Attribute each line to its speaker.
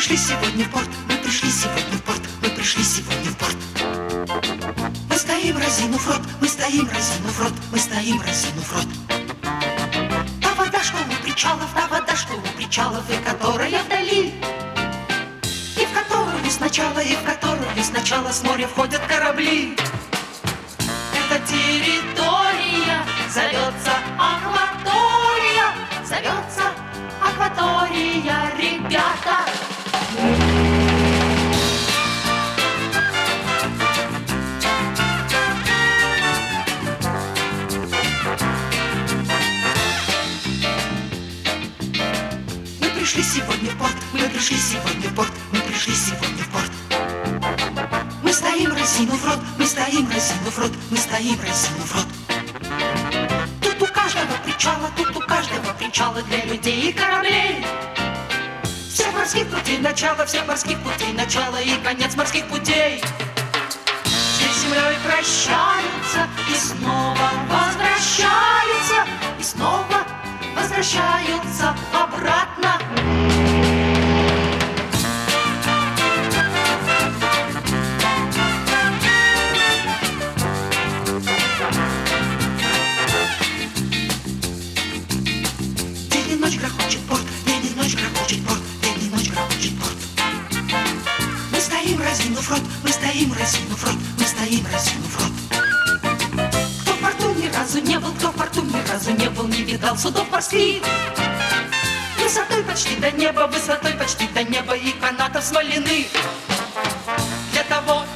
Speaker 1: пришли сегодня в порт, мы пришли сегодня в порт, мы пришли сегодня в порт. Мы стоим, разинув рот, мы стоим, разинув рот, мы стоим, разинув рот. Та вода, что у причалов, та вода, что у причалов, и которая вдали, и в которую сначала, и в которую сначала с моря входят корабли. Эта территория зовется акватория, зовется акватория, ребята. Мы пришли сегодня в порт, мы пришли сегодня в порт, мы пришли сегодня в порт. Мы стоим, разинув рот, мы стоим, разинув рот, мы стоим, разинув рот. Тут у каждого причала для людей и кораблей. Всех морских путей начало, всех морских путей начало и конец морских путей. Здесь с землей прощаются и снова возвращаются, и снова возвращаются обратно. День и ночь грохочет порт, день и ночь грохочет порт, день и ночь грохочет порт. Мы стоим, разинув рот, мы стоим, разинув рот, мы стоим, разинув рот. Кто в порту ни разу не был, кто в порту ни разу не был, не видал судов морских. Высотой почти до неба, высотой почти до неба и канатов смоляных. Для того